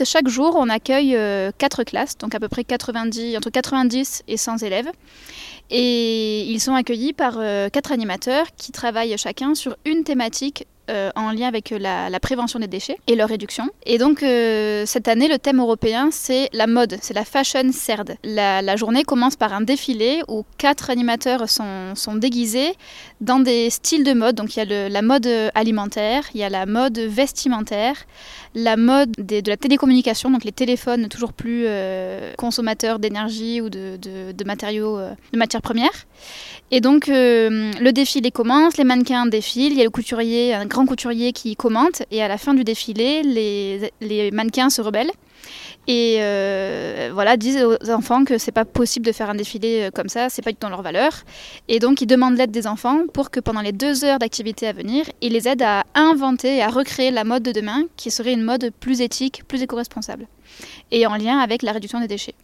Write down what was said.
Chaque jour, on accueille 4 classes, donc à peu près entre 90 et 100 élèves. Et ils sont accueillis par 4 animateurs qui travaillent chacun sur une thématique en lien avec la prévention des déchets et leur réduction. Et donc cette année, le thème européen, c'est la mode, c'est la Fashion Cerd. La journée commence par un défilé où 4 animateurs sont déguisés dans des styles de mode. Donc il y a la mode alimentaire, il y a la mode vestimentaire, la mode de la télécommunication, donc les téléphones toujours plus consommateurs d'énergie ou de matériaux, de matières premières. Et donc le défilé commence, les mannequins défilent, il y a le couturier, un grand couturier qui commente, et à la fin du défilé, les mannequins se rebellent et disent aux enfants que c'est pas possible de faire un défilé comme ça, c'est pas du tout dans leur valeur. Et donc ils demandent l'aide des enfants pour que pendant les 2 heures d'activité à venir, ils les aident à inventer et à recréer la mode de demain qui serait une mode plus éthique, plus éco-responsable et en lien avec la réduction des déchets.